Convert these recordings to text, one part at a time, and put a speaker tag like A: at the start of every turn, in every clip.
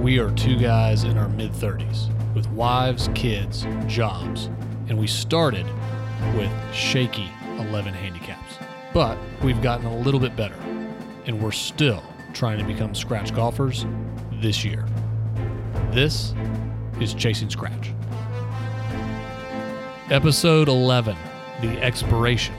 A: we are two guys in our mid-30s with wives, kids, jobs, and we started with shaky 11 handicaps. But we've gotten a little bit better, and we're still trying to become scratch golfers this year. This is Chasing Scratch. Episode 11, The Expiration.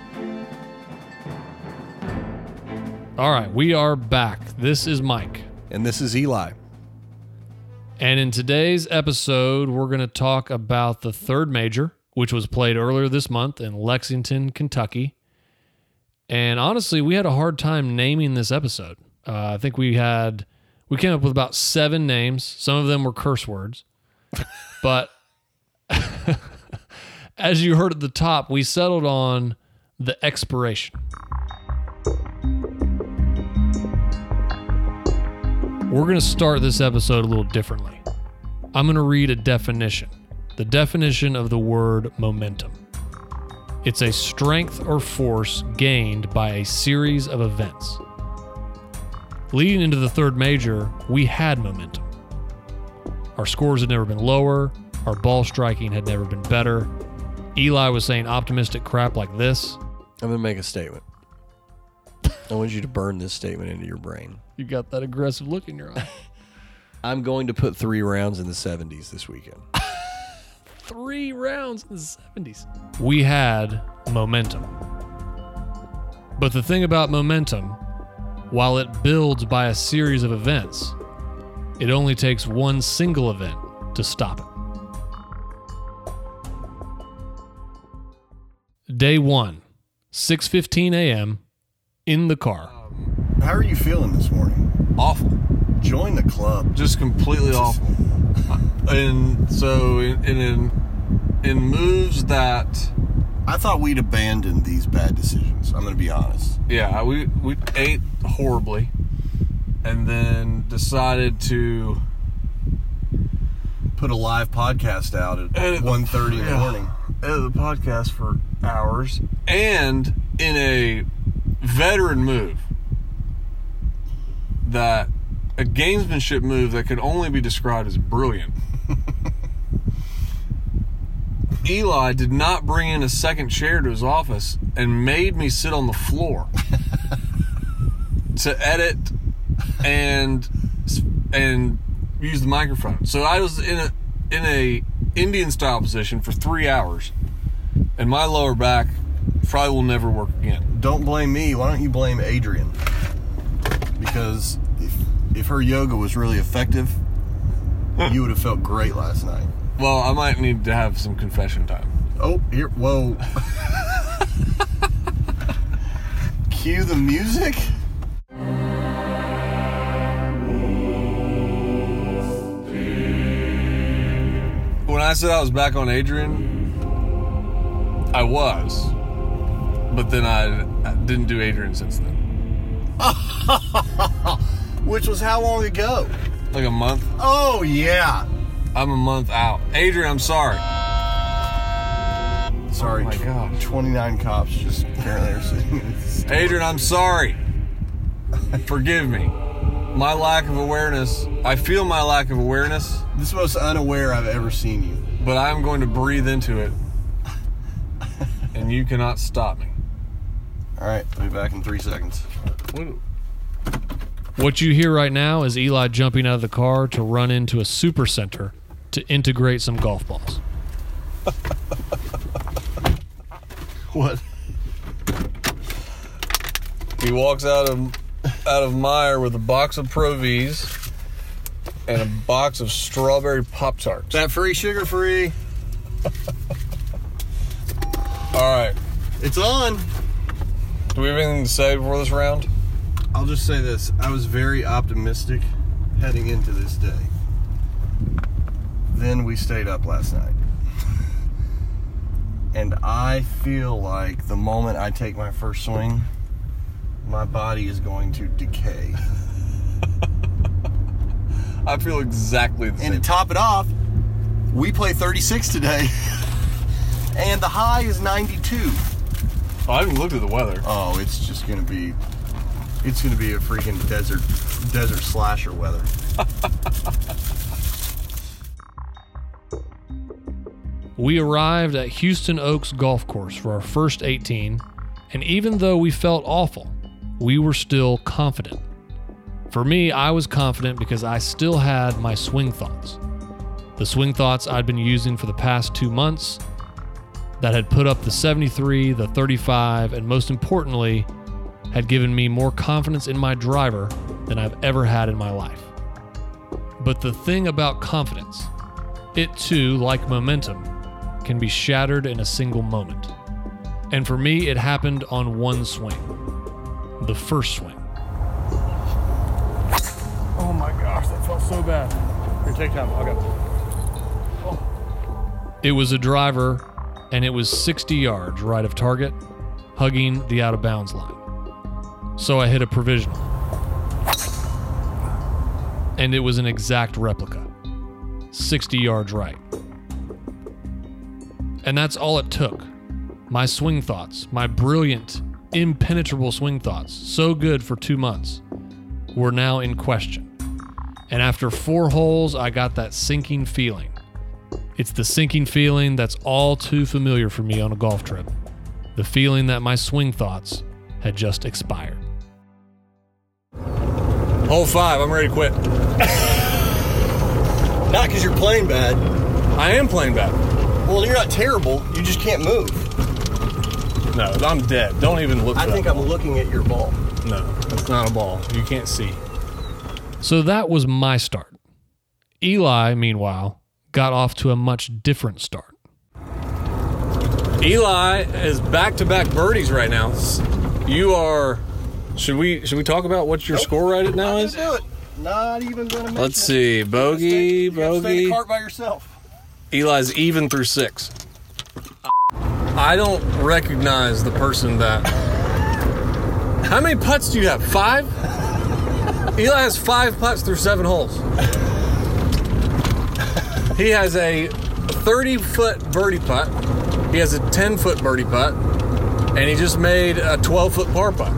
A: All right, we are back. This is Mike.
B: And this is Eli.
A: And in today's episode, we're going to talk about the third major, which was played earlier this month in Lexington, Kentucky. And honestly, we had a hard time naming this episode. I think we came up with about 7 names. Some of them were curse words. But as you heard at the top, we settled on The Expiration. We're going to start this episode a little differently. I'm going to read a definition. The definition of the word momentum. It's a strength or force gained by a series of events. Leading into the third major, we had momentum. Our scores had never been lower. Our ball striking had never been better. Eli was saying optimistic crap like this.
B: I'm going to make a statement. I want you to burn this statement into your brain.
A: You got that aggressive look in your eye.
B: I'm going to put 3 rounds in the 70s this weekend.
A: 3 rounds in the 70s. We had momentum. But the thing about momentum, while it builds by a series of events, it only takes one single event to stop it. Day 1, 6:15 a.m., in the car.
C: How are you feeling this morning?
D: Awful.
C: Join the club.
D: Just completely awful. And so in moves that...
C: I thought we'd abandoned these bad decisions. I'm going to be honest.
D: Yeah, we ate horribly and then decided to...
C: Put a live podcast out at 1:30 in the morning.
D: Edit the podcast for hours. And in a veteran move, that a gamesmanship move that could only be described as brilliant. Eli did not bring in a second chair to his office and made me sit on the floor to edit and use the microphone. So I was in a Indian style position for 3 hours, and my lower back probably will never work again.
C: Don't blame me. Why don't you blame Adrian? Because if her yoga was really effective, you would have felt great last night.
D: Well, I might need to have some confession time.
C: Oh, here, whoa. Cue the music.
D: When I said I was back on Adrian, I was. But then I didn't do Adrian since then.
C: Which was how long ago?
D: Like a month.
C: Oh, yeah.
D: I'm a month out. Adrian, I'm sorry.
C: Sorry.
D: Oh my gosh.
C: 29 cops just apparently are sitting in this store.
D: Adrian, I'm sorry. Forgive me. My lack of awareness. I feel my lack of awareness.
C: This is the most unaware I've ever seen you.
D: But I'm going to breathe into it. And you cannot stop me.
C: All right, I'll be back in 3 seconds.
A: What you hear right now is Eli jumping out of the car to run into a super center to integrate some golf balls.
C: What?
D: He walks out of Meijer with a box of Pro Vs and a box of strawberry Pop-Tarts.
C: That free, sugar free.
D: All right.
C: It's on.
D: Do we have anything to say before this round?
C: I'll just say this. I was very optimistic heading into this day. Then we stayed up last night. And I feel like the moment I take my first swing, my body is going to decay.
D: I feel exactly the same.
C: And to top it off, we play 36 today. And the high is 92.
D: Oh, I haven't looked at the weather.
C: Oh, it's just going to be... It's going to be a freaking desert slasher weather.
A: We arrived at Houston Oaks Golf Course for our first 18, and even though we felt awful, we were still confident. For me, I was confident because I still had my swing thoughts. The swing thoughts I'd been using for the past 2 months that had put up the 73, the 35, and most importantly, had given me more confidence in my driver than I've ever had in my life. But the thing about confidence, it too, like momentum, can be shattered in a single moment. And for me, it happened on one swing. The first swing.
E: Oh my gosh, that felt so bad. Here, take time. I'll go.
A: It was a driver, and it was 60 yards right of target, hugging the out of bounds line. So I hit a provisional. And it was an exact replica. 60 yards right. And that's all it took. My swing thoughts, my brilliant, impenetrable swing thoughts, so good for 2 months, were now in question. And after 4 holes, I got that sinking feeling. It's the sinking feeling that's all too familiar for me on a golf trip. The feeling that my swing thoughts had just expired.
D: Hole 5, I'm ready to quit.
C: Not because you're playing bad.
D: I am playing bad.
C: Well, you're not terrible. You just can't move.
D: No, I'm dead. Don't even look at
C: I think
D: that
C: I'm
D: ball.
C: looking at your ball.
D: No, that's not a ball. You can't see.
A: So that was my start. Eli, meanwhile, got off to a much different start.
D: Eli is back-to-back birdies right now. You are... Should we talk about what your score right now is?
C: Do it. Not even going to mention
D: Let's see. Bogey,
C: You gotta stay in
D: bogey.
C: the cart by yourself.
D: Eli's even through 6. I don't recognize the person that... How many putts do you have? 5? Eli has 5 putts through 7 holes. He has a 30-foot birdie putt. He has a 10-foot birdie putt. And he just made a 12-foot par putt.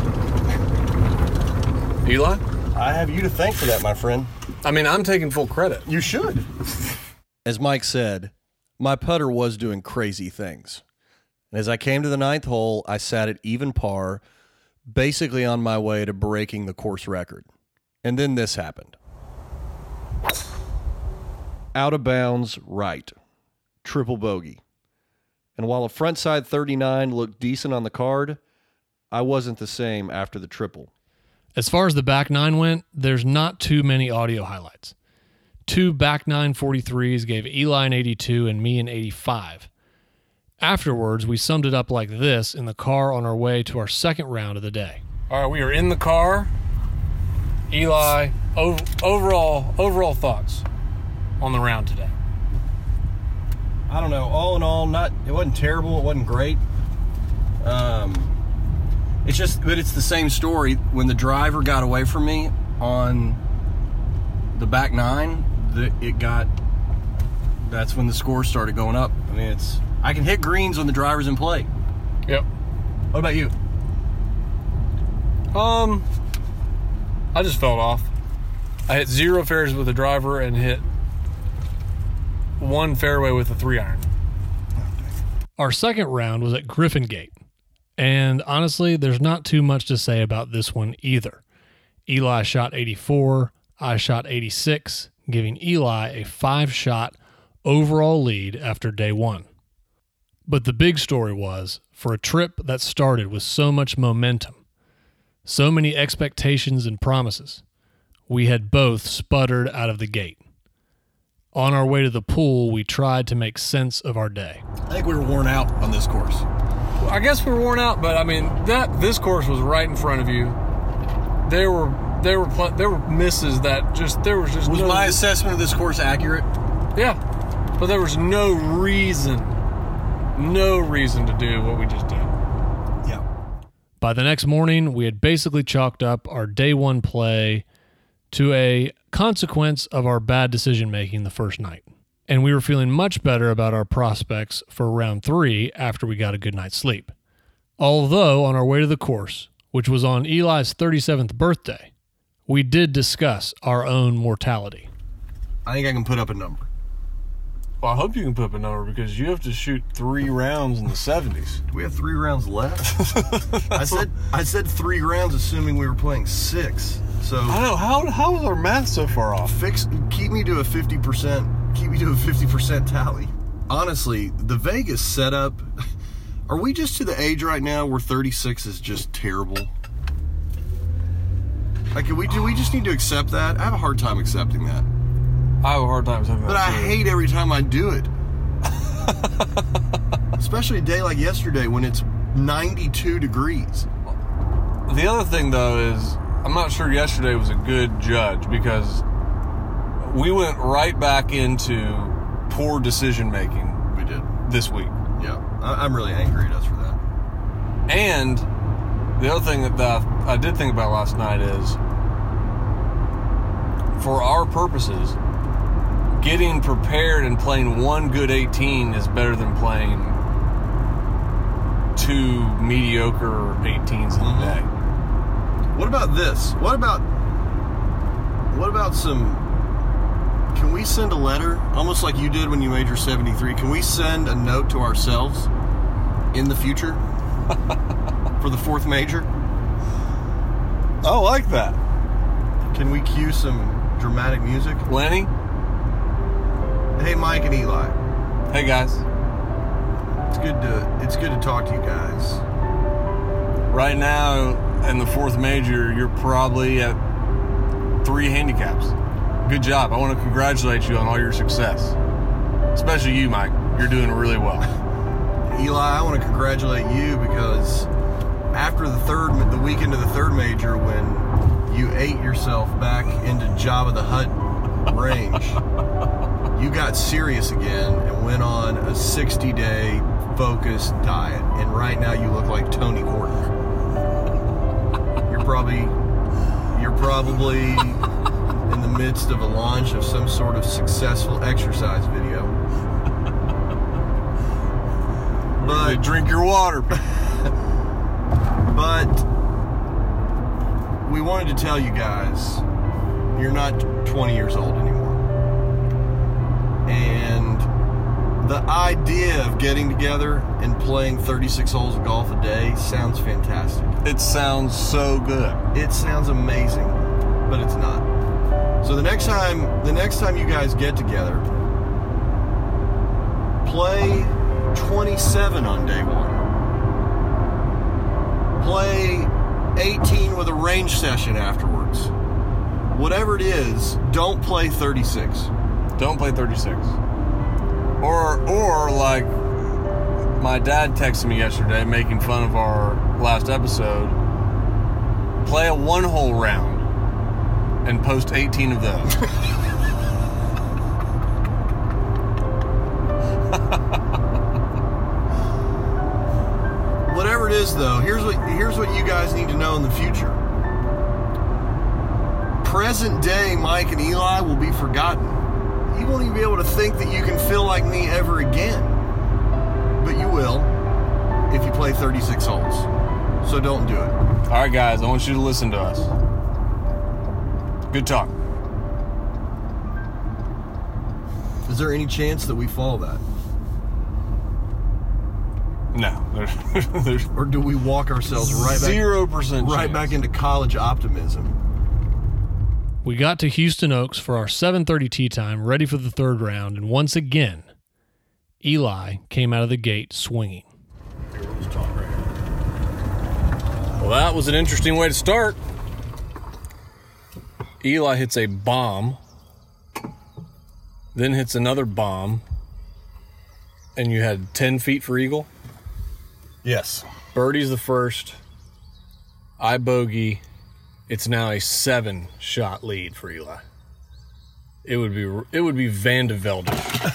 D: Eli?
C: I have you to thank for that, my friend.
D: I mean, I'm taking full credit.
C: You should.
B: As Mike said, my putter was doing crazy things. And as I came to the 9th hole, I sat at even par, basically on my way to breaking the course record. And then this happened. Out of bounds, right. Triple bogey. And while a frontside 39 looked decent on the card, I wasn't the same after the triple.
A: As far as the back 9 went, there's not too many audio highlights. 2 back 9 43s gave Eli an 82 and me an 85. Afterwards, we summed it up like this in the car on our way to our second round of the day.
D: All right, we are in the car. Eli, overall thoughts on the round today.
C: I don't know. All in all, it wasn't terrible. It wasn't great. But it's the same story. When the driver got away from me on the back 9, that's when the score started going up. I mean, I can hit greens when the driver's in play.
D: Yep.
C: What about you?
D: I just felt off. I hit 0 fairways with the driver and hit 1 fairway with a 3-iron.
A: Our second round was at Griffin Gate. And honestly, there's not too much to say about this one either. Eli shot 84, I shot 86, giving Eli a 5-shot overall lead after day 1. But the big story was, for a trip that started with so much momentum, so many expectations and promises, we had both sputtered out of the gate. On our way to the pool, we tried to make sense of our day.
C: I think we were worn out on this course.
D: I guess we were worn out, but I mean this course was right in front of you. There were misses that was
C: My assessment of this course accurate?
D: Yeah, but there was no reason to do what we just did.
C: Yeah.
A: By the next morning, we had basically chalked up our day 1 play to a consequence of our bad decision-making the first night. And we were feeling much better about our prospects for round 3 after we got a good night's sleep. Although, on our way to the course, which was on Eli's 37th birthday, we did discuss our own mortality.
C: I think I can put up a number.
D: Well, I hope you can put up a number because you have to shoot 3 rounds in the 70s.
C: We have 3 rounds left. I said 3 rounds, assuming we were playing 6. So
D: I know how is our math so far off?
C: Keep me to a 50%. Keep me to a 50% tally. Honestly, the Vegas setup. Are we just to the age right now where 36 is just terrible? Like, do we just need to accept that? I have a hard time accepting that.
D: I have a hard time saying that.
C: But I hate every time I do it. Especially a day like yesterday when it's 92 degrees.
D: The other thing, though, is I'm not sure yesterday was a good judge because we went right back into poor decision making.
C: We did.
D: This week.
C: Yeah. I'm really angry at us for that.
D: And the other thing that I did think about last night is, for our purposes, getting prepared and playing one good 18 is better than playing 2 mediocre 18s in a day.
C: What about this? What about some... Can we send a letter, almost like you did when you made your 73? Can we send a note to ourselves in the future for the 4th major?
D: I like that.
C: Can we cue some dramatic music?
D: Lenny?
C: Hey, Mike and Eli.
D: Hey, guys.
C: It's good to talk to you guys.
D: Right now, in the 4th major, you're probably at 3 handicaps. Good job. I want to congratulate you on all your success. Especially you, Mike. You're doing really well.
C: Eli, I want to congratulate you because after the weekend of the 3rd major, when you ate yourself back into Jabba the Hutt range, you got serious again and went on a 60-day focused diet. And right now you look like Tony Horton. You're probably in the midst of a launch of some sort of successful exercise video. But
D: drink your water.
C: But we wanted to tell you guys, you're not 20 years old anymore. And the idea of getting together and playing 36 holes of golf a day sounds fantastic.
D: It sounds so good.
C: It sounds amazing, but it's not. So the next time you guys get together, play 27 on day 1. Play 18 with a range session afterwards. Whatever it is, don't play 36.
D: Don't play 36. Or like my dad texted me yesterday making fun of our last episode, play a 1-hole round and post 18 of those.
C: Whatever it is, though, here's what you guys need to know in the future. Present day Mike and Eli will be forgotten. You won't even be able to think that you can feel like me ever again. But you will if you play 36 holes. So don't do it.
D: All right, guys, I want you to listen to us. Good talk.
C: Is there any chance that we follow that?
D: No. There's
C: Or do we walk ourselves right back
D: 0%
C: right back into college optimism?
A: We got to Houston Oaks for our 7:30 tee time, ready for the 3rd round, and once again, Eli came out of the gate swinging.
D: Well, that was an interesting way to start. Eli hits a bomb, then hits another bomb, and you had 10 feet for eagle.
C: Yes.
D: Birdie's the first. I bogey. It's now a 7-shot lead for Eli. It would be Van de Velde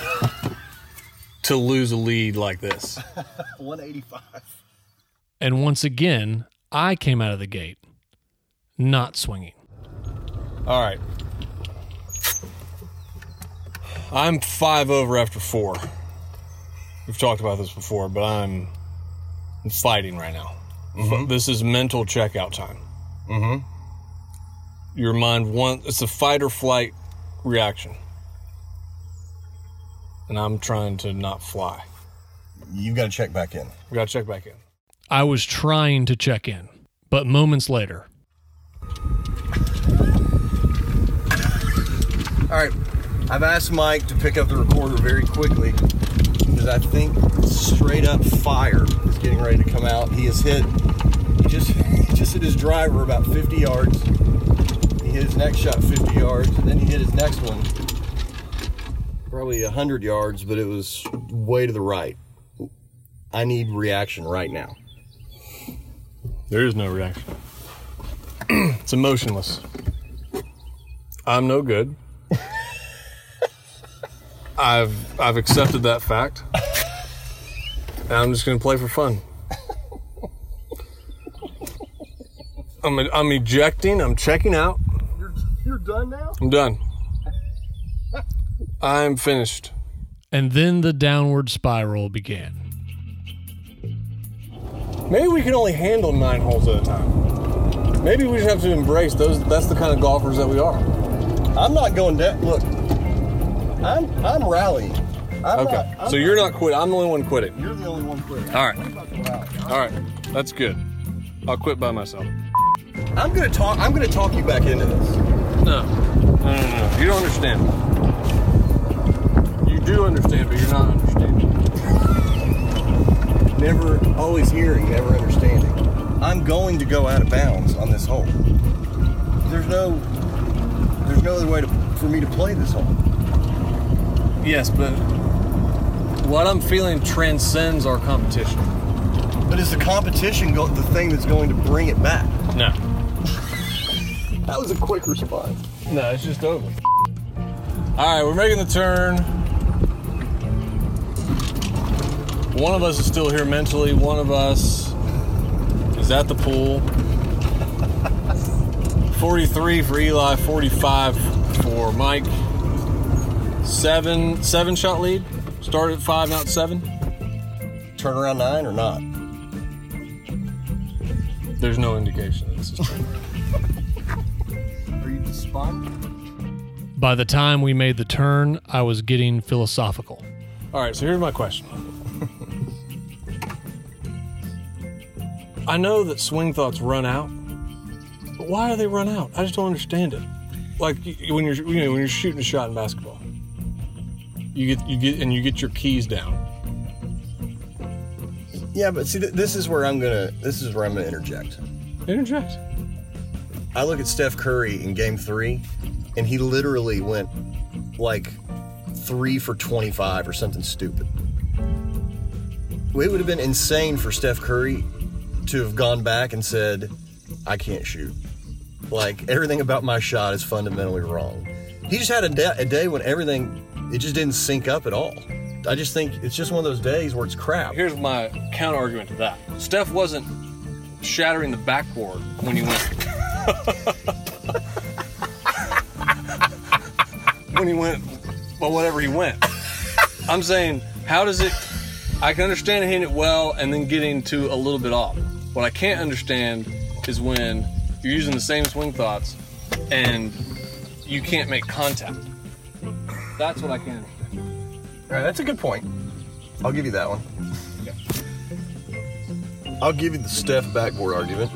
D: to lose a lead like this.
C: 185.
A: And once again, I came out of the gate not swinging.
D: All right. I'm 5 over after 4. We've talked about this before, but I'm fighting right now. Mm-hmm. This is mental checkout time.
C: Mm-hmm.
D: your mind wants, it's a fight or flight reaction. And I'm trying to not fly.
C: You've got to check back in.
D: We got to check back in.
A: I was trying to check in, but moments later.
C: All right, I've asked Mike to pick up the recorder very quickly because I think straight up fire is getting ready to come out. He just hit his driver about 50 yards. He hit his next shot 50 yards, and then he hit his next one probably 100 yards, but it was way to the right. I need reaction right now.
D: There is no reaction. It's emotionless. I'm no good. I've accepted that fact. And I'm just going to play for fun. I'm ejecting. I'm checking out.
C: You're done now?
D: I'm done. I'm finished.
A: And then the downward spiral began.
D: Maybe we can only handle 9 holes at a time. Maybe we just have to embrace those. That's the kind of golfers that we are.
C: I'm not going down. Look, I'm rallying.
D: So you're not quitting. I'm the only one quitting.
C: You're the only one quitting.
D: All right. All right. That's good. I'll quit by myself.
C: I'm gonna talk you back into this.
D: No. You don't understand. You do understand, but you're not understanding.
C: Never, always hearing, never understanding. I'm going to go out of bounds on this hole. There's no other way for me to play this hole.
D: Yes, but what I'm feeling transcends our competition.
C: But is the competition the thing that's going to bring it back?
D: No.
C: That was a quick response.
D: No, it's just over. All right, we're making the turn. One of us is still here mentally. One of us is at the pool. 43 for Eli, 45 for Mike. Seven shot lead. Started at 5, now at 7.
C: Turn around 9 or not?
D: There's no indication that this is true.
C: Are you despondent?
A: By the time we made the turn, I was getting philosophical.
D: All right, so here's my question. I know that swing thoughts run out, but why do they run out? I just don't understand it. Like when you're shooting a shot in basketball, you get your keys down.
C: Yeah, but see, this is where I'm gonna interject.
D: Interject.
C: I look at Steph Curry in Game 3, and he literally went like 3 for 25 or something stupid. It would have been insane for Steph Curry to have gone back and said, I can't shoot. Like, everything about my shot is fundamentally wrong. He just had a day when it just didn't sync up at all. I just think it's just one of those days where it's crap.
D: Here's my counter argument to that. Steph wasn't shattering the backboard when he went. When he went, well, whatever he went. I'm saying, how does it? I can understand hitting it well and then getting to a little bit off. What I can't understand is when you're using the same swing thoughts and you can't make contact. That's what I can't understand.
C: All right, that's a good point. I'll give you that one. I'll give you the Steph backboard argument.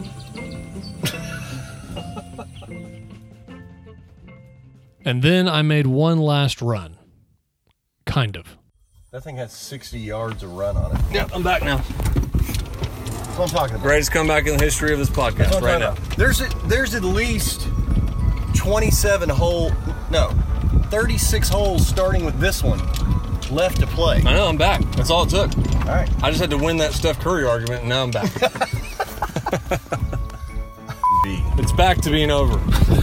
A: And then I made one last run. Kind of.
C: That thing has 60 yards of run on it.
D: Yep, I'm back now.
C: That's what I'm talking about.
D: Greatest comeback in the history of this podcast right now.
C: There's at least 36 holes starting with this one left to play.
D: I know, I'm back. That's all it took.
C: All right.
D: I just had to win that Steph Curry argument, and now I'm back. It's back to being over.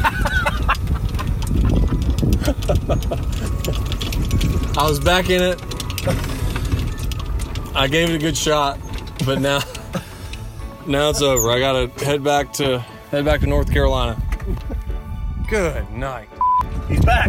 D: I was back in it. I gave it a good shot, but now it's over. I gotta head back to North Carolina. Good night.
C: He's back.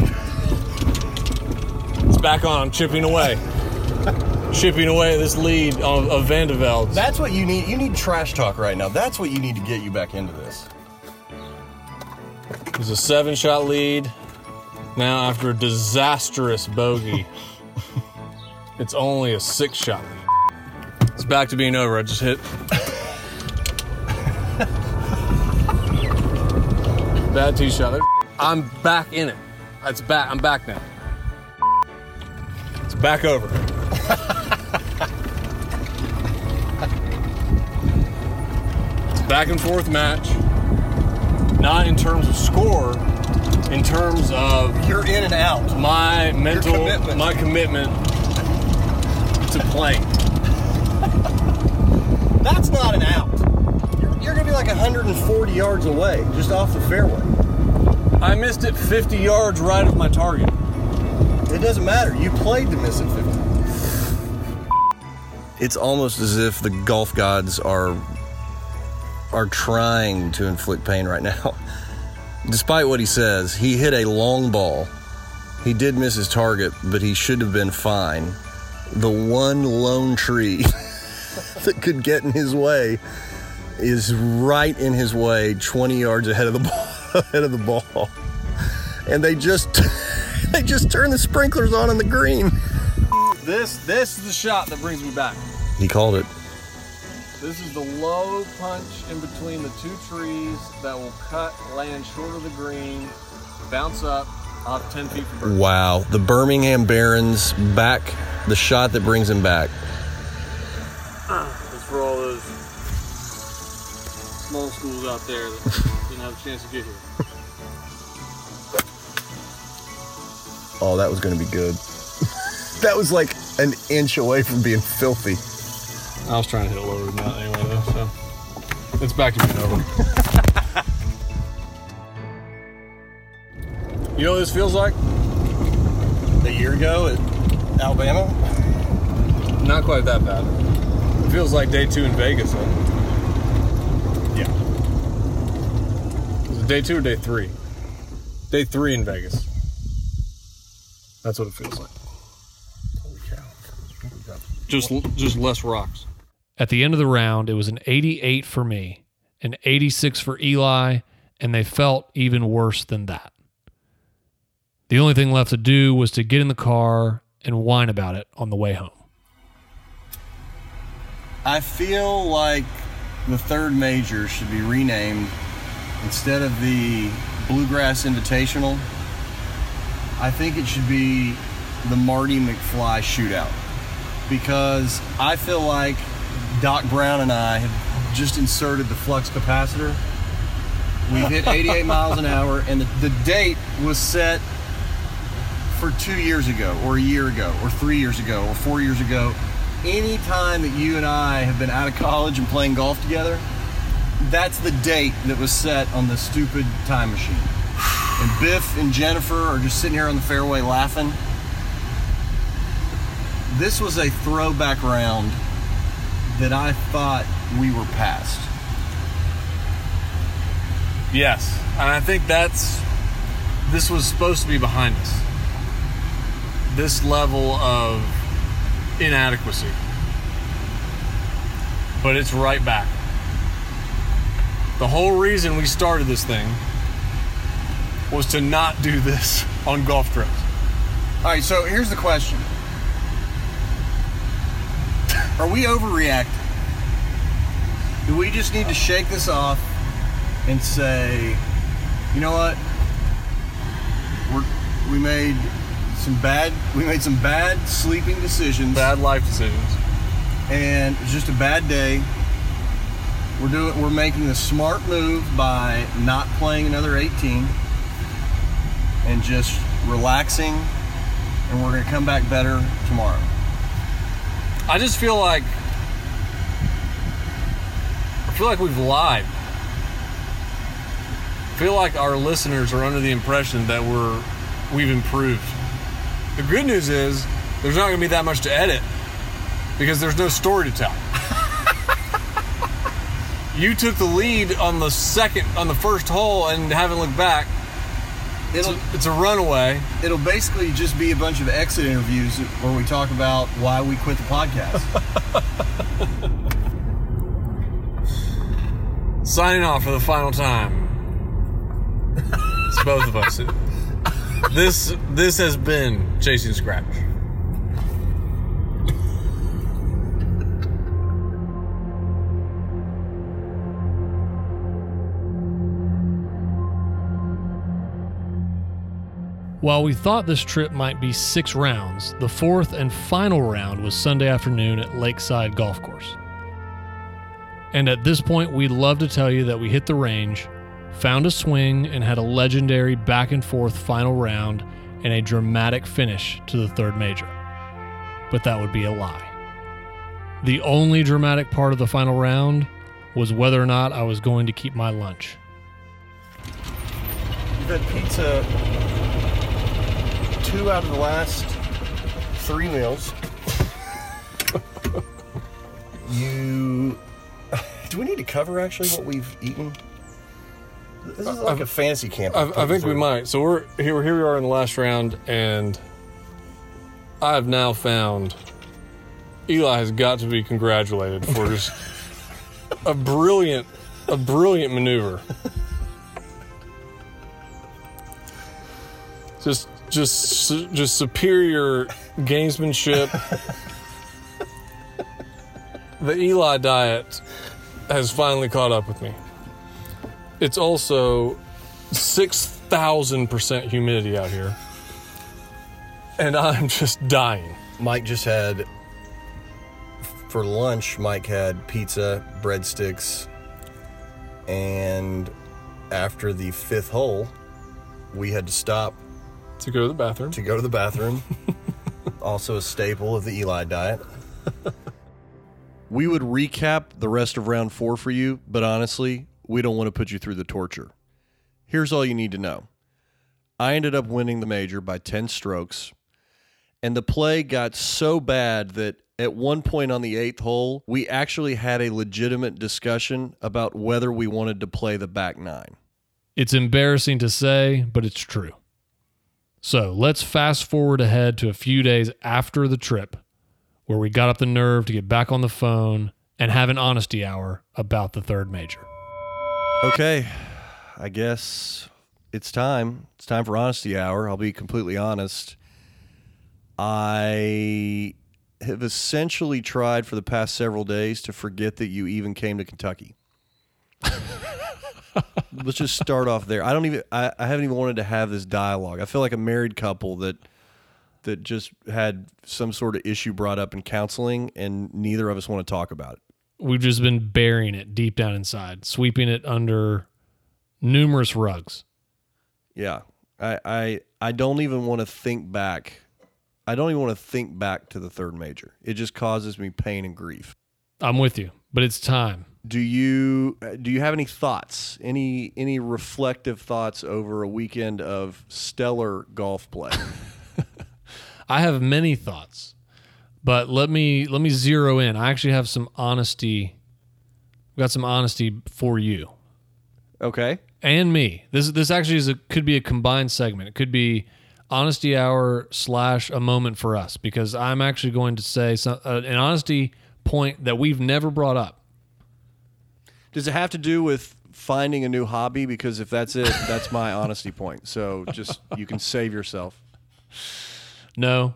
D: It's back on. I'm chipping away at this lead of Van de Velde.
C: That's what you need. You need trash talk right now. That's what you need to get you back into this.
D: It was a 7-shot lead. Now, after a disastrous bogey, it's only a 6-shot lead. It's back to being over. I just hit. Bad tee shot. I'm back in it. It's back. I'm back now. It's back over. It's a back and forth match. Not in terms of score, in terms of
B: You're in and out.
D: my mental,
B: commitment.
D: my commitment to playing.
B: That's not an out. You're going to be like 140 yards away, just off the fairway.
D: I missed it 50 yards right of my target.
B: It doesn't matter. You played to miss it 50. It's almost as if the golf gods are trying to inflict pain right now. Despite what he says, he hit a long ball. He did miss his target, but he should have been fine. The one lone tree that could get in his way is right in his way, 20 yards ahead of the ball. And they just turned the sprinklers on the green.
D: This is the shot that brings me back.
B: He called it.
D: This is the low punch in between the two trees that will cut, land short of the green, bounce up off 10 feet from birdie.
B: Wow, the Birmingham Barons back, the shot that brings him back.
D: That's for all those small schools out there that didn't have a chance to get here.
B: Oh, that was going to be good. That was like an inch away from being filthy.
D: I was trying to hit it lower than that anyway, though, so it's back to being over. You know what this feels like?
B: A year ago at Alabama?
D: Not quite that bad. It feels like day 2 in Vegas, though.
B: Yeah.
D: Was it day 2 or day 3? Day 3 in Vegas. That's what it feels like.
B: Holy cow.
D: Just less rocks.
A: At the end of the round, it was an 88 for me, an 86 for Eli, and they felt even worse than that. The only thing left to do was to get in the car and whine about it on the way home.
B: I feel like the third major should be renamed. Instead of the Bluegrass Invitational, I think it should be the Marty McFly Shootout. Because I feel like Doc Brown and I have just inserted the flux capacitor. We hit 88 miles an hour, and the date was set for 2 years ago, or a year ago, or 3 years ago, or 4 years ago. Any time that you and I have been out of college and playing golf together, that's the date that was set on the stupid time machine. And Biff and Jennifer are just sitting here on the fairway laughing. This was a throwback round that I thought we were past.
D: Yes, and I think this was supposed to be behind us. This level of inadequacy. But it's right back. The whole reason we started this thing was to not do this on golf trips.
B: All right, so here's the question. Are we overreacting? Do we just need to shake this off and say, you know what? We made some bad sleeping decisions.
D: Bad life decisions.
B: And it's just a bad day. We're making the smart move by not playing another 18 and just relaxing, and we're going to come back better tomorrow.
D: I just feel like we've lied. I feel like our listeners are under the impression that we've improved. The good news is there's not going to be that much to edit because there's no story to tell. You took the lead on the first hole and haven't looked back. It's a runaway.
B: It'll basically just be a bunch of exit interviews where we talk about why we quit the podcast.
D: Signing off for the final time. both of us. This has been Chasing Scratch.
A: While we thought this trip might be 6 rounds, the 4th and final round was Sunday afternoon at Lakeside Golf Course. And at this point, we'd love to tell you that we hit the range, found a swing, and had a legendary back and forth final round and a dramatic finish to the 3rd major. But that would be a lie. The only dramatic part of the final round was whether or not I was going to keep my lunch.
C: You've had pizza 2 out of the last 3 meals. Do we need to cover actually what we've eaten? This is like a fantasy camp.
D: I think we might. So we're here we are in the last round, and I've now found Eli has got to be congratulated for just a brilliant maneuver. Just superior gamesmanship. The Eli diet has finally caught up with me. It's also 6,000% humidity out here, and I'm just dying.
C: Mike just had, for lunch, Mike had pizza, breadsticks, and after the 5th hole, we had to stop
D: to go to the bathroom.
C: Also a staple of the Eli diet.
B: We would recap the rest of round 4 for you, but honestly, we don't want to put you through the torture. Here's all you need to know. I ended up winning the major by 10 strokes, and the play got so bad that at one point on the 8th hole, we actually had a legitimate discussion about whether we wanted to play the back 9.
A: It's embarrassing to say, but it's true. So let's fast forward ahead to a few days after the trip, where we got up the nerve to get back on the phone and have an honesty hour about the 3rd major.
B: Okay, I guess it's time. It's time for honesty hour. I'll be completely honest. I have essentially tried for the past several days to forget that you even came to Kentucky. Let's just start off there. I haven't even wanted to have this dialogue. I feel like a married couple that just had some sort of issue brought up in counseling, and neither of us want to talk about it.
A: We've just been burying it deep down inside, sweeping it under numerous rugs.
B: Yeah. I don't even want to think back. I don't even want to think back to the 3rd major. It just causes me pain and grief.
A: I'm with you, but it's time.
B: Do you have any thoughts? Any reflective thoughts over a weekend of stellar golf play?
A: I have many thoughts, but let me zero in. I actually have some honesty. We've got some honesty for you.
B: Okay.
A: And me. This actually could be a combined segment. It could be honesty hour / a moment for us, because I'm actually going to say an honesty point that we've never brought up.
B: Does it have to do with finding a new hobby? Because if that's it, that's my honesty point. So just, you can save yourself.
A: No.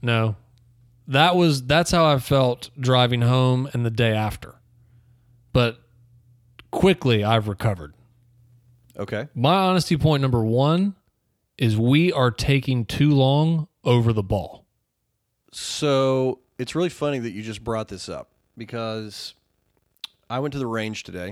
A: That's how I felt driving home and the day after. But quickly, I've recovered.
B: Okay.
A: My honesty point number 1 is we are taking too long over the ball.
B: So it's really funny that you just brought this up, because I went to the range today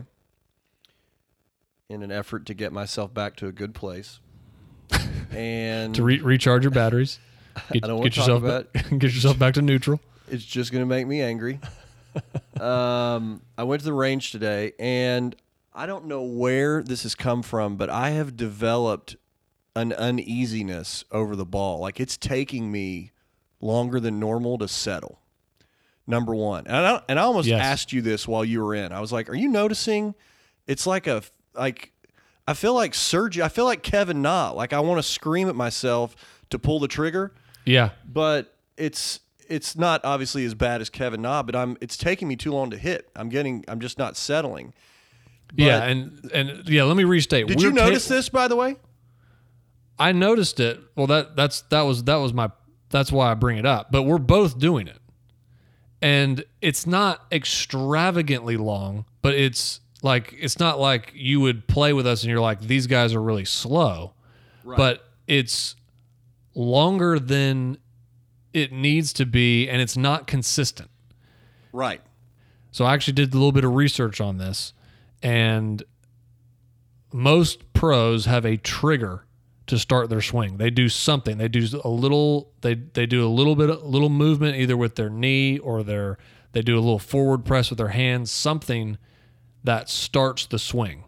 B: in an effort to get myself back to a good place. And
A: to recharge your batteries.
B: I don't want to talk about it.
A: Get yourself back to neutral.
B: It's just going to make me angry. I went to the range today, and I don't know where this has come from, but I have developed an uneasiness over the ball. Like, it's taking me longer than normal to settle. Number 1. And I almost asked you this while you were in. I was like, are you noticing? It's like I feel like Sergio. I feel like Kevin Na. Like, I want to scream at myself to pull the trigger.
A: Yeah.
B: But it's not obviously as bad as Kevin Na, but it's taking me too long to hit. I'm just not settling. But
A: yeah, and let me restate.
B: Did you notice this, by the way?
A: I noticed it. Well, that's why I bring it up. But we're both doing it. And it's not extravagantly long, but it's not like you would play with us and you're like, these guys are really slow. Right. But it's longer than it needs to be, and it's not consistent.
B: Right.
A: So I actually did a little bit of research on this, and most pros have a trigger to start their swing. They do something. They do a little. They do a little movement either with their knee or they do a little forward press with their hands. Something that starts the swing.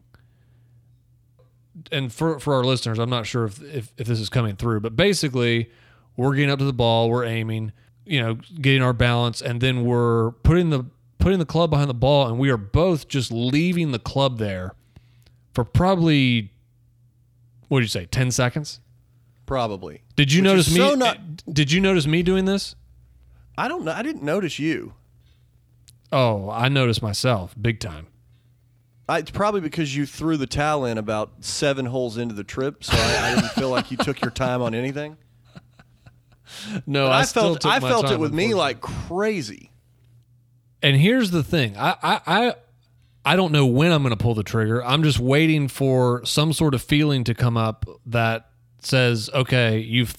A: And for our listeners, I'm not sure if this is coming through, but basically, we're getting up to the ball, we're aiming, getting our balance, and then we're putting the club behind the ball, and we are both just leaving the club there for probably, what did you say, 10 seconds?
B: Probably.
A: Did you notice me? Did you notice me doing this?
B: I don't know. I didn't notice you.
A: Oh, I noticed myself big time.
B: It's probably because you threw the towel in about 7 holes into the trip, so I didn't feel like you took your time on anything.
A: No, I felt
B: it with me like crazy.
A: And here's the thing. I don't know when I'm going to pull the trigger. I'm just waiting for some sort of feeling to come up that says, okay, you've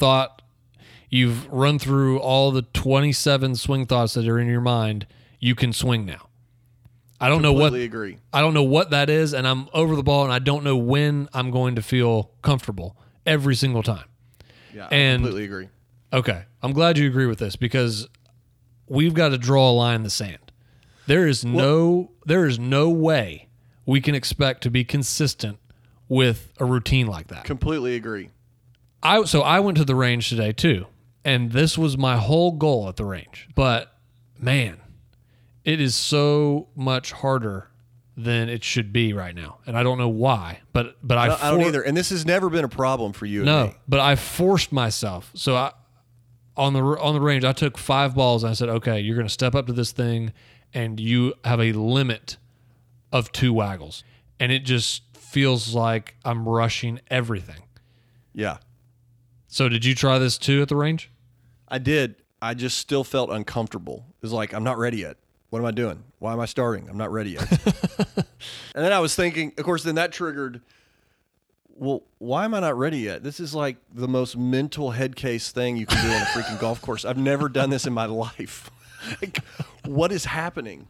A: run through all the 27 swing thoughts that are in your mind. You can swing now. I don't
B: agree.
A: I don't know what that is, and I'm over the ball, and I don't know when I'm going to feel comfortable every single time.
B: Yeah, I completely agree.
A: Okay, I'm glad you agree with this because we've got to draw a line in the sand. There is no way we can expect to be consistent with a routine like that.
B: Completely agree.
A: So I went to the range today too, and this was my whole goal at the range. But man, it is so much harder than it should be right now, and I don't know why. But I
B: don't either. And this has never been a problem for you.
A: No,
B: and me.
A: But I forced myself. So on the range, I took 5 balls and I said, okay, you're going to step up to this thing, and you have a limit of 2 waggles, and it just feels like I'm rushing everything.
B: Yeah.
A: So did you try this too at the range?
B: I did. I just still felt uncomfortable. It was like, I'm not ready yet. What am I doing? Why am I starting? I'm not ready yet. And then I was thinking, of course, then that triggered, well, why am I not ready yet? This is like the most mental head case thing you can do on a freaking golf course. I've never done this in my life. Like, what is happening?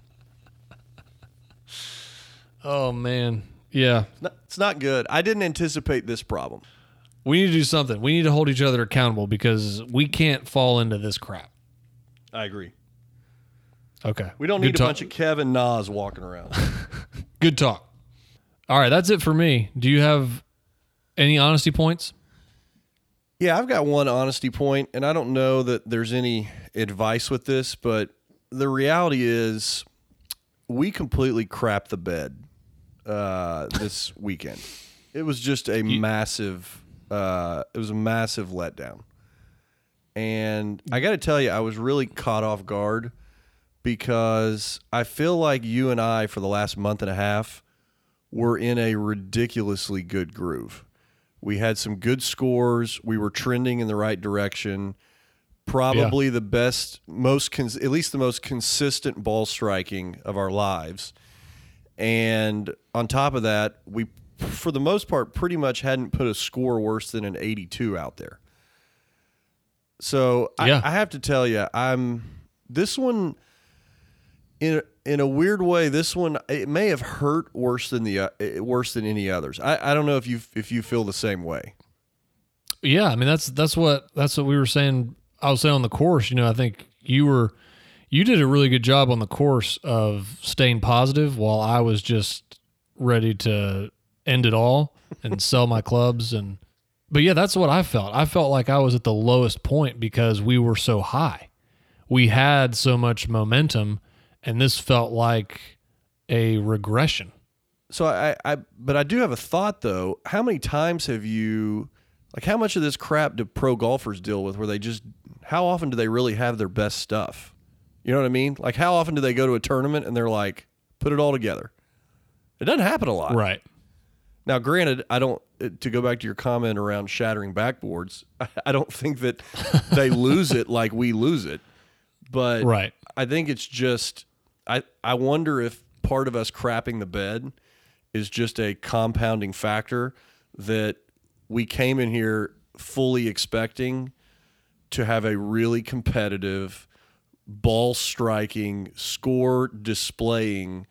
A: Oh, man. Yeah.
B: It's not good. I didn't anticipate this problem.
A: We need to do something. We need to hold each other accountable because we can't fall into this crap.
B: I agree.
A: Okay.
B: We don't need a bunch of Kevin Nas walking around.
A: Good talk. All right, that's it for me. Do you have any honesty points?
B: Yeah, I've got one honesty point, and I don't know that there's any advice with this, but the reality is we completely crapped the bed this weekend. It was just a massive letdown. And I got to tell you, I was really caught off guard because I feel like you and I, for the last month and a half, were in a ridiculously good groove. We had some good scores. We were trending in the right direction. Probably the best, at least the most consistent ball striking of our lives. And on top of that, we, for the most part, pretty much hadn't put a score worse than an 82 out there. So I have to tell you, this one, in a weird way, this one, it may have hurt worse than any others. I don't know if you feel the same way.
A: Yeah, I mean that's what we were saying. I was saying on the course. I think you did a really good job on the course of staying positive while I was just ready to end it all and sell my clubs. But yeah, that's what I felt. I felt like I was at the lowest point because we were so high. We had so much momentum. And this felt like a regression.
B: So but I do have a thought though. How many times have you, like, how much of this crap do pro golfers deal with where how often do they really have their best stuff? You know what I mean? Like, how often do they go to a tournament and they're like, put it all together? It doesn't happen a lot.
A: Right.
B: Now, granted, I don't. To go back to your comment around shattering backboards, I don't think that they lose it like we lose it. But
A: Right.
B: I think it's just. I wonder if part of us crapping the bed is just a compounding factor that we came in here fully expecting to have a really competitive, ball striking, score displaying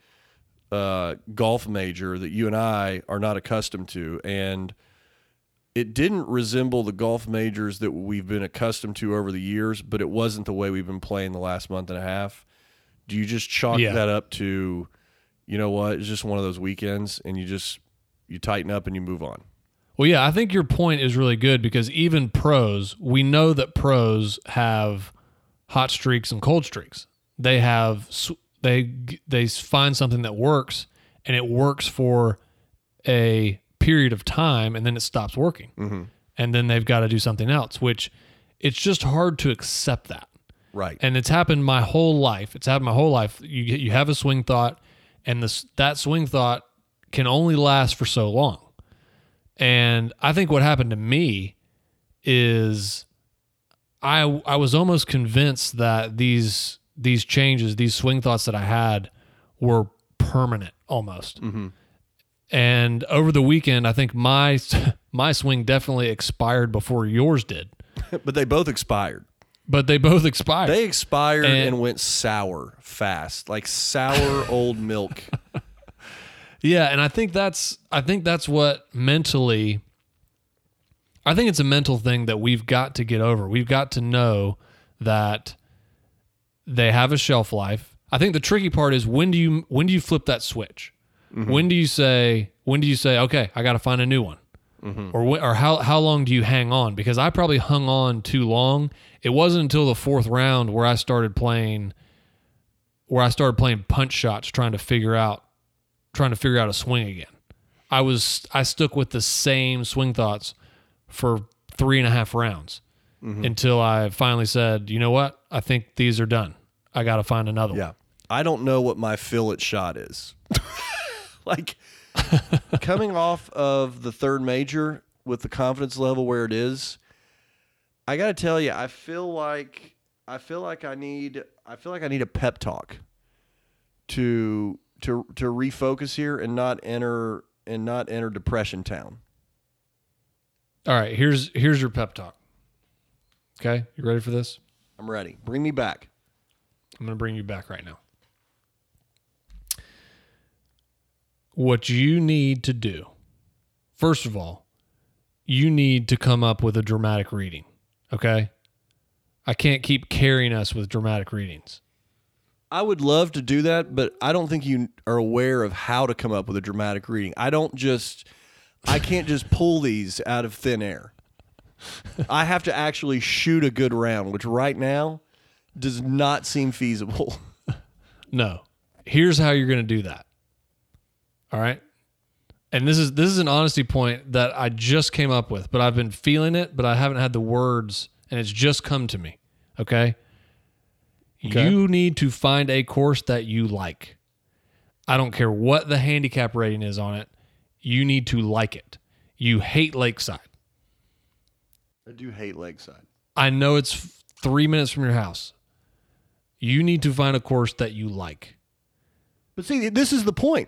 B: golf major that you and I are not accustomed to. And it didn't resemble the golf majors that we've been accustomed to over the years, but it wasn't the way we've been playing the last month and a half. Do you just chalk that up to, you know what, it's just one of those weekends and you tighten up and you move on?
A: Well, yeah, I think your point is really good because even pros, we know that pros have hot streaks and cold streaks. They have they find something that works, and it works for a period of time, and then it stops working. Mm-hmm. And then they've got to do something else, which it's just hard to accept that.
B: Right.
A: And it's happened my whole life. You have a swing thought, and that swing thought can only last for so long. And I think what happened to me is I was almost convinced that these changes, these swing thoughts that I had were permanent almost. Mm-hmm. And over the weekend, I think my swing definitely expired before yours did.
B: But they both expired.
A: They
B: expired and went sour fast, like sour old milk.
A: Yeah, and I think that's what mentally, I think it's a mental thing that we've got to get over. We've got to know that they have a shelf life. I think the tricky part is when do you flip that switch? Mm-hmm. When do you say okay, I got to find a new one? Mm-hmm. Or how long do you hang on? Because I probably hung on too long. It wasn't until the fourth round where I started playing punch shots, trying to figure out a swing again. I stuck with the same swing thoughts for 3.5 rounds until I finally said, you know what? I think these are done. I got to find another one.
B: Yeah. I don't know what my fillet shot is. Like coming off of the third major with the confidence level where it is, I got to tell you, I feel like I need a pep talk to refocus here and not enter depression town.
A: All right, here's your pep talk. Okay, you ready for this?
B: I'm ready. Bring me back.
A: I'm going to bring you back right now. What you need to do, first of all, you need to come up with a dramatic reading, okay? I can't keep carrying us with dramatic readings.
B: I would love to do that, but I don't think you are aware of how to come up with a dramatic reading. I can't just pull these out of thin air. I have to actually shoot a good round, which right now does not seem feasible.
A: No. Here's how you're going to do that. All right? And this is an honesty point that I just came up with, but I've been feeling it, but I haven't had the words, and it's just come to me. Okay? You need to find a course that you like. I don't care what the handicap rating is on it. You need to like it. You hate Lakeside.
B: I do hate Lakeside.
A: I know it's 3 minutes from your house. You need to find a course that you like.
B: But see, this is the point.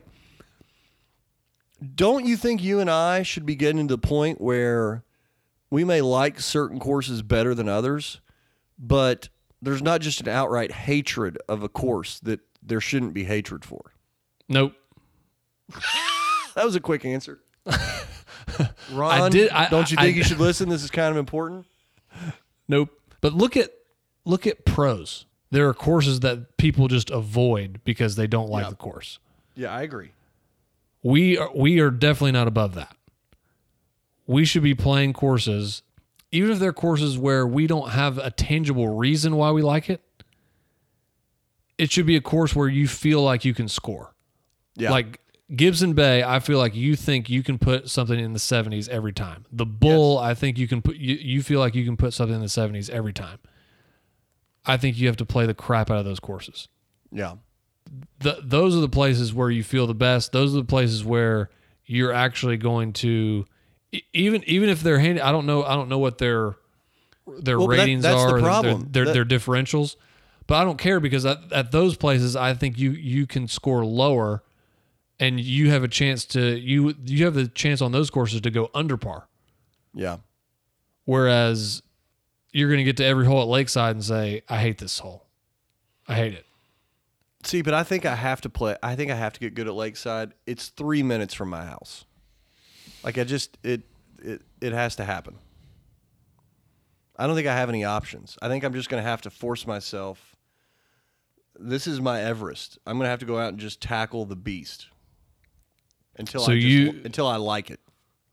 B: Don't you think you and I should be getting to the point where we may like certain courses better than others, but there's not just an outright hatred of a course that there shouldn't be hatred for?
A: Nope.
B: That was a quick answer. Ron, don't you think you should listen? This is kind of important.
A: Nope. But look at pros. There are courses that people just avoid because they don't like the course.
B: Yeah, I agree.
A: We are definitely not above that. We should be playing courses, even if they're courses where we don't have a tangible reason why we like it. It should be a course where you feel like you can score. Yeah. Like Gibson Bay, I feel like you think you can put something in the 70s every time. The Bull, I think you can put. You feel like you can put something in the 70s every time. I think you have to play the crap out of those courses.
B: Yeah.
A: Those are the places where you feel the best. Those are the places where you're actually going to even if they're handy. I don't know what their ratings
B: that's
A: are,
B: the problem.
A: their differentials, but I don't care because at those places I think you can score lower, and you have a chance to you have the chance on those courses to go under par.
B: Yeah.
A: Whereas you're going to get to every hole at Lakeside and say, I hate this hole. I hate it.
B: See, but I think I have to play. I think I have to get good at Lakeside. It's 3 minutes from my house. Like it has to happen. I don't think I have any options. I think I'm just going to have to force myself. This is my Everest. I'm going to have to go out and just tackle the beast until I like it.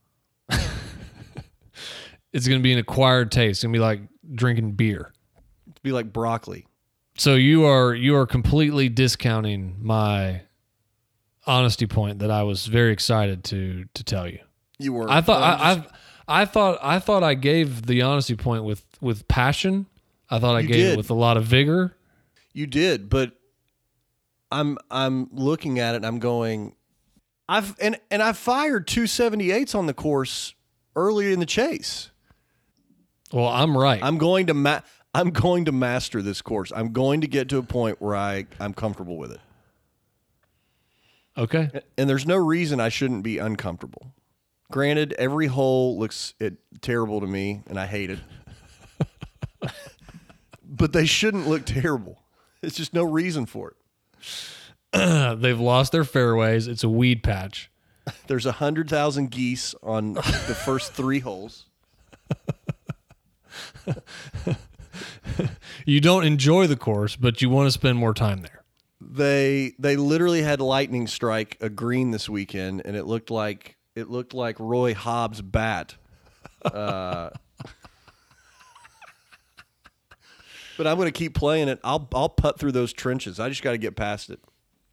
A: It's going to be an acquired taste. It's going to be like drinking beer.
B: It'd be like broccoli.
A: So you are completely discounting my honesty point that I was very excited to tell you.
B: You were.
A: I thought I gave the honesty point with passion. I thought I gave it with a lot of vigor.
B: You did, but I'm looking at it and I'm going, I fired 278s on the course earlier in the chase.
A: Well, I'm right.
B: I'm going to master this course. I'm going to get to a point where I'm comfortable with it.
A: Okay.
B: And there's no reason I shouldn't be uncomfortable. Granted, every hole looks terrible to me, and I hate it. But they shouldn't look terrible. There's just no reason for
A: it. They've lost their fairways. It's a weed patch.
B: There's 100,000 geese on the first 3 holes.
A: You don't enjoy the course, but you want to spend more time there.
B: They literally had lightning strike a green this weekend, and it looked like Roy Hobbs' bat. But I'm going to keep playing it. I'll putt through those trenches. I just got to get past it.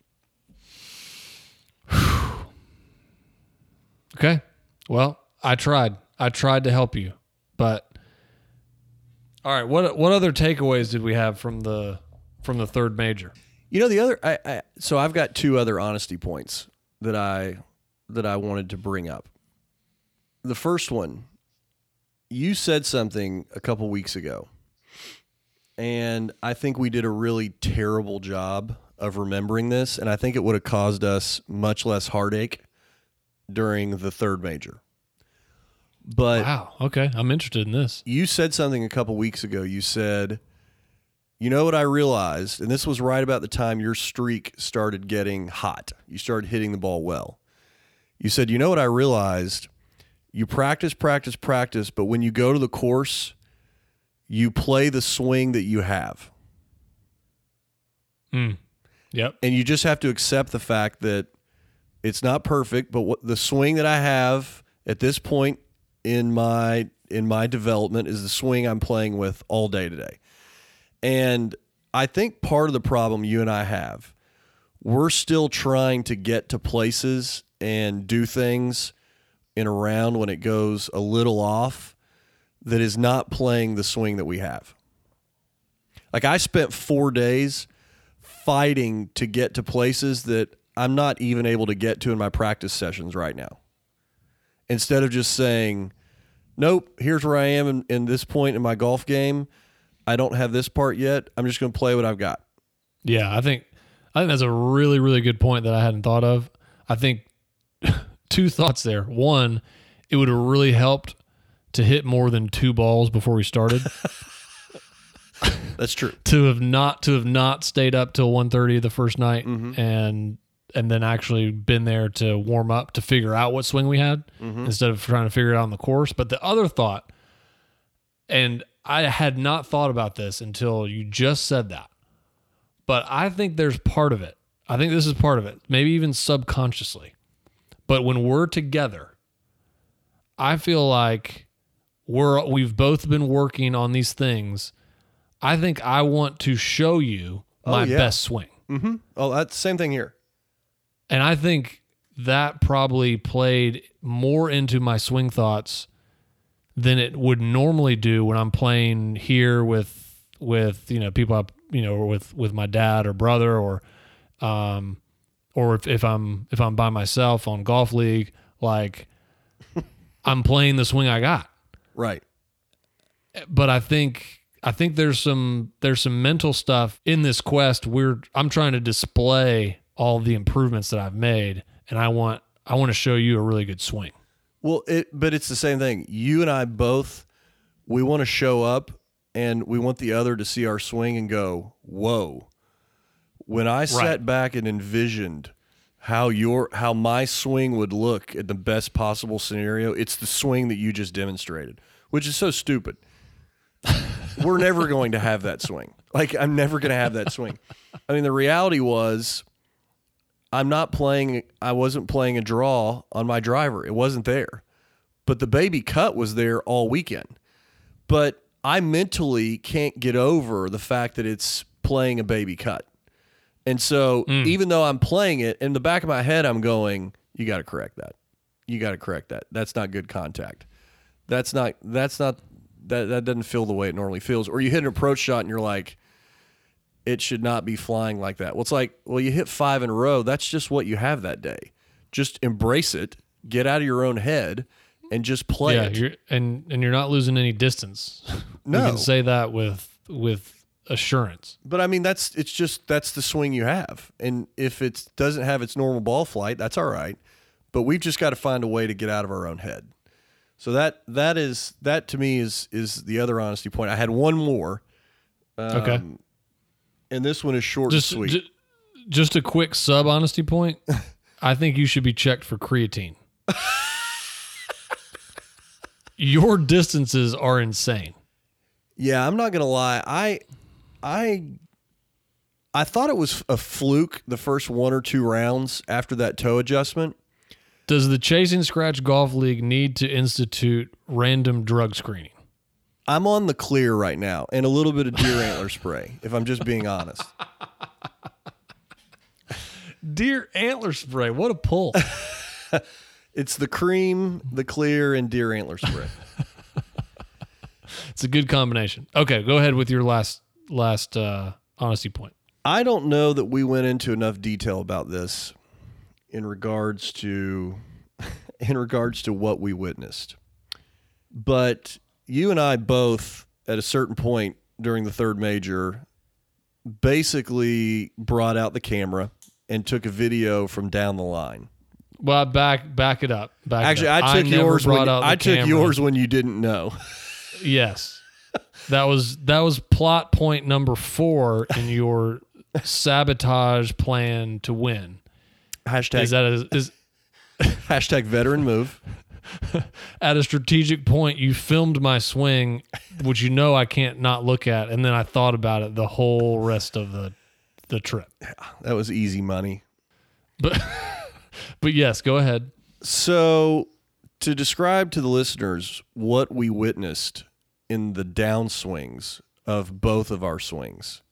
A: Okay. Well, I tried to help you, but all right. What other takeaways did we have from the third major?
B: You know, the other so I've got 2 other honesty points that I wanted to bring up. The first one, you said something a couple weeks ago, and I think we did a really terrible job of remembering this, and I think it would have caused us much less heartache during the third major. But
A: wow, okay, I'm interested in this.
B: You said something a couple weeks ago. You said, you know what I realized, and this was right about the time your streak started getting hot. You started hitting the ball well. You said, you know what I realized? You practice, but when you go to the course, you play the swing that you have.
A: Yep.
B: And you just have to accept the fact that it's not perfect, but what the swing that I have at this point in my development is the swing I'm playing with all day today. And I think part of the problem you and I have, we're still trying to get to places and do things in a round when it goes a little off that is not playing the swing that we have. Like I spent 4 days fighting to get to places that I'm not even able to get to in my practice sessions right now. Instead of just saying, nope, here's where I am in this point in my golf game. I don't have this part yet. I'm just going to play what I've got.
A: Yeah, I think that's a really, really good point that I hadn't thought of. I think 2 thoughts there. One, it would have really helped to hit more than 2 balls before we started.
B: That's true.
A: To have not stayed up till 1:30 the first night and then actually been there to warm up to figure out what swing we had instead of trying to figure it out on the course. But the other thought, and I had not thought about this until you just said that, but I think there's part of it. I think this is part of it, maybe even subconsciously. But when we're together, I feel like we've both been working on these things. I think I want to show you my best swing.
B: Mm-hmm. Oh, that's the same thing here.
A: And I think that probably played more into my swing thoughts than it would normally do when I'm playing here with people or with my dad or brother or if I'm by myself on Golf League Like, I'm playing the swing I got.
B: Right.
A: But I think there's some mental stuff in this quest. I'm trying to display all the improvements that I've made, and I want to show you a really good swing.
B: Well, but it's the same thing. You and I both, we want to show up, and we want the other to see our swing and go, whoa. When I sat back and envisioned how my swing would look in the best possible scenario, it's the swing that you just demonstrated, which is so stupid. We're never going to have that swing. Like, I'm never going to have that swing. I mean, the reality was I wasn't playing a draw on my driver. It wasn't there. But the baby cut was there all weekend. But I mentally can't get over the fact that it's playing a baby cut. And so even though I'm playing it, in the back of my head, I'm going, you got to correct that. You got to correct that. That's not good contact. That doesn't feel the way it normally feels. Or you hit an approach shot and you're like, it should not be flying like that. Well, it's like, you hit 5 in a row. That's just what you have that day. Just embrace it, get out of your own head, and just play it.
A: You're not losing any distance.
B: No.
A: You can say that with assurance.
B: But I mean, that's the swing you have. And if it doesn't have its normal ball flight, that's all right. But we've just got to find a way to get out of our own head. So that to me is the other honesty point. I had one more.
A: Okay.
B: And this one is short and sweet.
A: Just a quick sub honesty point. I think you should be checked for creatine. Your distances are insane.
B: Yeah, I'm not gonna lie. I thought it was a fluke the first 1 or 2 rounds after that toe adjustment.
A: Does the Chasing Scratch Golf League need to institute random drug screening?
B: I'm on the clear right now and a little bit of deer antler spray, if I'm just being honest.
A: Deer antler spray, what a pull.
B: It's the cream, the clear, and deer antler spray.
A: It's a good combination. Okay, go ahead with your last honesty point.
B: I don't know that we went into enough detail about this in regards to what we witnessed. But you and I both, at a certain point during the third major, basically brought out the camera and took a video from down the line.
A: Well, back it up.
B: Actually, I took yours when you didn't know.
A: Yes. That was plot point number 4 in your sabotage plan to win.
B: Hashtag veteran move.
A: At a strategic point, you filmed my swing, which I can't not look at, and then I thought about it the whole rest of the trip.
B: Yeah, that was easy money.
A: But yes, go ahead.
B: So, to describe to the listeners what we witnessed in the downswings of both of our swings,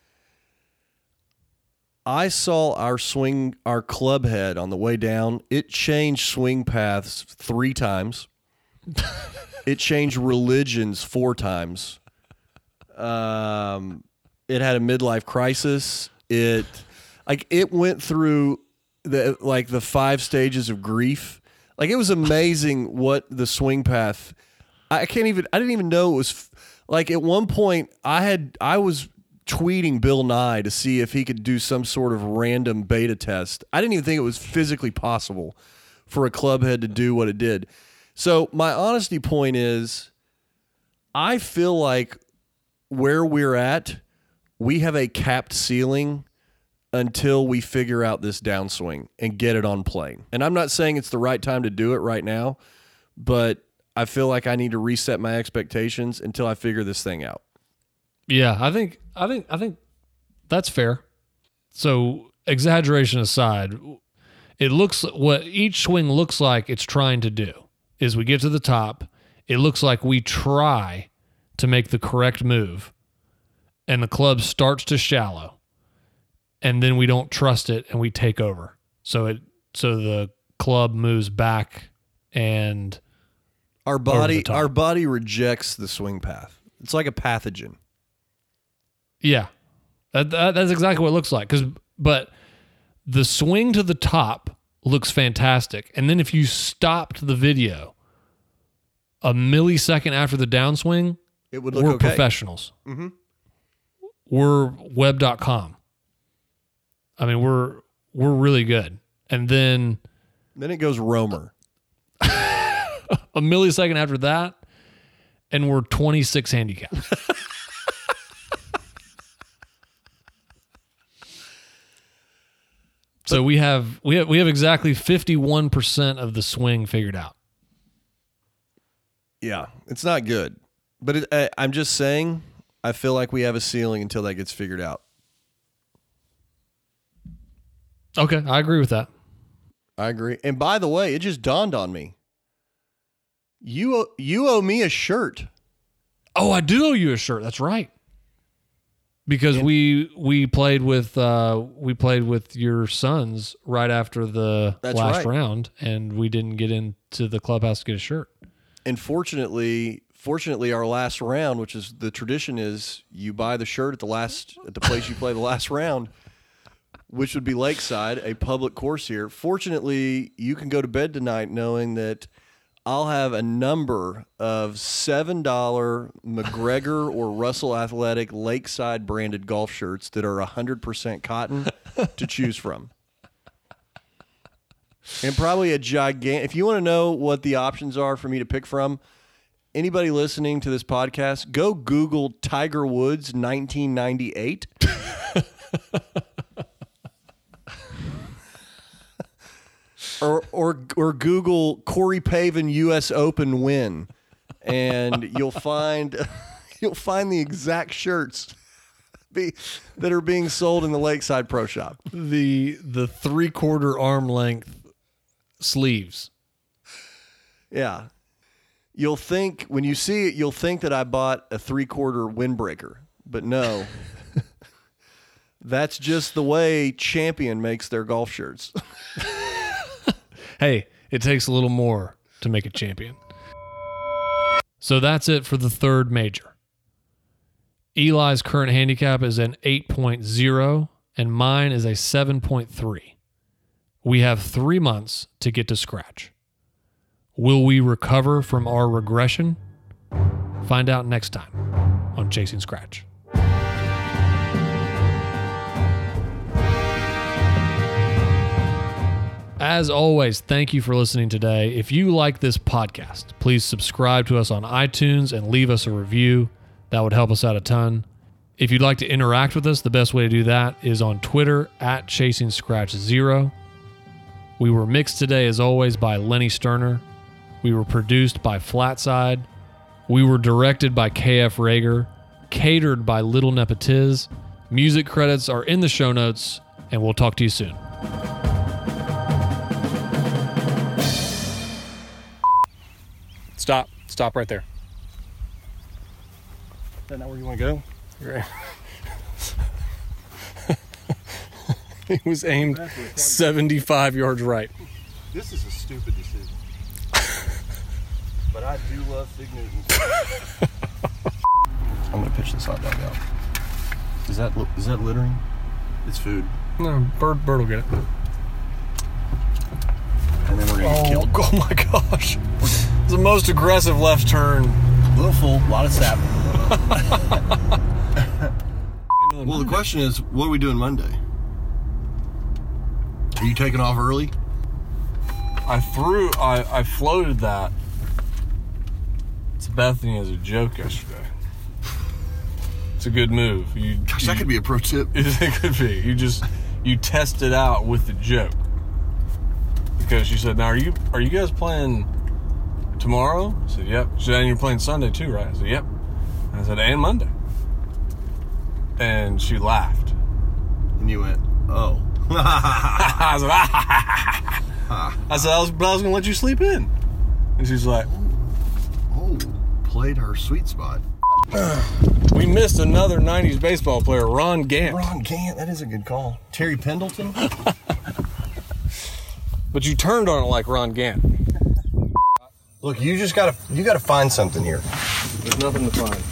B: I saw our club head on the way down. It changed swing paths 3 times. It changed religions 4 times. It had a midlife crisis. It went through the 5 stages of grief. Like, it was amazing what the swing path. I didn't even know it was like, at one point I was tweeting Bill Nye to see if he could do some sort of random beta test. I didn't even think it was physically possible for a club head to do what it did. So my honesty point is, I feel like where we're at, we have a capped ceiling until we figure out this downswing and get it on plane. And I'm not saying it's the right time to do it right now, but I feel like I need to reset my expectations until I figure this thing out.
A: Yeah, I think that's fair. So, exaggeration aside, it looks what each swing looks like it's trying to do is we get to the top, it looks like we try to make the correct move, and the club starts to shallow, and then we don't trust it and we take over. So the club moves back, and
B: our body rejects the swing path. It's like a pathogen.
A: Yeah, that's exactly what it looks like. But the swing to the top looks fantastic. And then if you stopped the video a millisecond after the downswing,
B: It would look
A: we're
B: okay.
A: professionals. Mm-hmm. We're web.com. I mean, we're really good. And then
B: it goes Romer.
A: a millisecond after that, and we're 26 handicaps. So we have exactly 51% of the swing figured out.
B: Yeah, it's not good. But I'm just saying, I feel like we have a ceiling until that gets figured out.
A: Okay, I agree with that.
B: I agree. And by the way, it just dawned on me. You owe me a shirt.
A: Oh, I do owe you a shirt. That's right. Because we played with your sons right after the last round, and we didn't get into the clubhouse to get a shirt.
B: And fortunately, our last round, which is the tradition, is you buy the shirt at the place you play the last round, which would be Lakeside, a public course here. Fortunately, you can go to bed tonight knowing that I'll have a number of $7 McGregor or Russell Athletic Lakeside branded golf shirts that are 100% cotton to choose from. And probably a gigantic, if you want to know what the options are for me to pick from, anybody listening to this podcast, go Google Tiger Woods 1998. Or Google Corey Pavin U.S. Open win, and you'll find the exact shirts that are being sold in the Lakeside Pro Shop.
A: The 3/4 arm length sleeves.
B: Yeah, you'll think when you see it, you'll think that I bought a 3/4 windbreaker, but no, that's just the way Champion makes their golf shirts.
A: Hey, it takes a little more to make a champion. So that's it for the third major. Eli's current handicap is an 8.0, and mine is a 7.3. We have 3 months to get to scratch. Will we recover from our regression? Find out next time on Chasing Scratch. As always, thank you for listening today. If you like this podcast, please subscribe to us on iTunes and leave us a review. That would help us out a ton. If you'd like to interact with us, the best way to do that is on Twitter at ChasingScratch0. We were mixed today, as always, by Lenny Sterner. We were produced by Flatside. We were directed by KF Rager, catered by Little Nepetiz. Music credits are in the show notes, and we'll talk to you soon.
E: Stop right there.
C: Is that not where you want to go?
E: Right. He was aimed 75 yards right.
C: This is a stupid decision. But I do love Fig Newtons. I'm going to pitch this hot dog out. Is that littering? It's food.
E: No, bird will get it.
C: And then we're going to get killed.
E: Oh my gosh. It's the most aggressive left turn.
C: A little full, a lot of sap. Well, the question is, what are we doing Monday? Are you taking off early?
D: I floated that to Bethany as a joke yesterday. It's a good move.
C: Gosh, that could be a pro tip.
D: It could be. You test it out with the joke. Because she said, now are you guys playing tomorrow? I said, yep. She said, and you're playing Sunday too, right? I said, yep. And I said, and Monday. And she laughed.
C: And you went, oh.
D: I said, I was going to let you sleep in. And she's like,
C: oh, played her sweet spot.
D: we missed another 90s baseball player, Ron Gant.
C: Ron Gant, that is a good call. Terry Pendleton?
D: But you turned on it like Ron Gant.
C: Look, you gotta find something here.
D: There's nothing to find.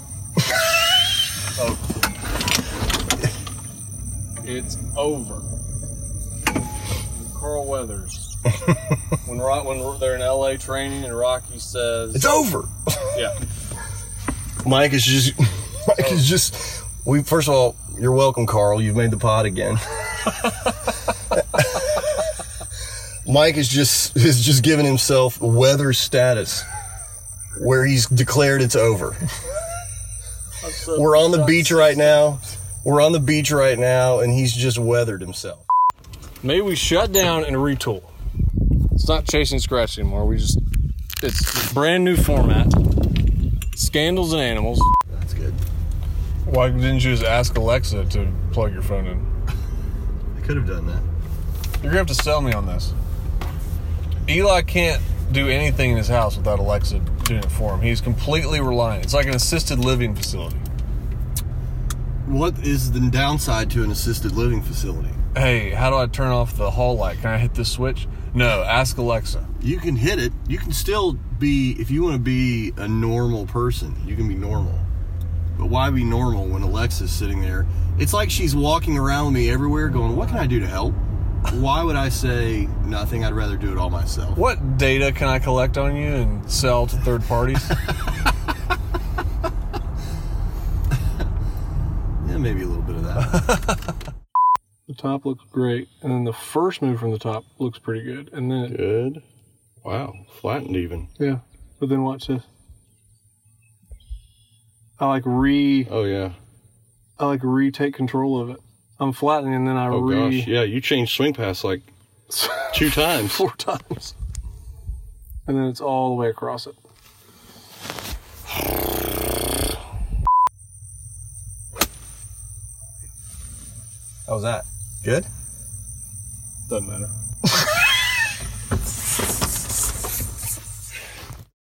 C: Oh.
D: It's over. Carl Weathers. when they're in LA training and Rocky says,
C: It's over.
D: yeah.
C: Mike is just, first of all, you're welcome, Carl. You've made the pod again. Mike is just given himself weather status where he's declared it's over. We're on the beach right now. And he's just weathered himself.
D: Maybe we shut down and retool. It's not Chasing Scratch anymore. It's a brand new format. Scandals and Animals.
C: That's good.
D: Why didn't you just ask Alexa to plug your phone in?
C: I could have done that.
D: You're going to have to sell me on this. Eli can't do anything in his house without Alexa doing it for him. He's completely reliant. It's like an assisted living facility.
C: What is the downside to an assisted living facility?
D: Hey, how do I turn off the hall light? Can I hit this switch? No, ask Alexa.
C: You can hit it. You can still be, if you want to be a normal person, you can be normal. But why be normal when Alexa's sitting there? It's like she's walking around with me everywhere going, what can I do to help? Why would I say nothing? I'd rather do it all myself.
D: What data can I collect on you and sell to third parties?
C: Yeah, maybe a little bit of that.
D: The top looks great, and then the first move from the top looks pretty good, and then
C: Good. Wow. Flattened even.
D: yeah. But then watch this. I
C: Oh, yeah.
D: retake control of it. I'm flattening, and then I
C: Gosh. Yeah, you changed swing pass like 2 times.
D: 4 times, and then it's all the way across it.
C: How was that? Good?
D: Doesn't matter.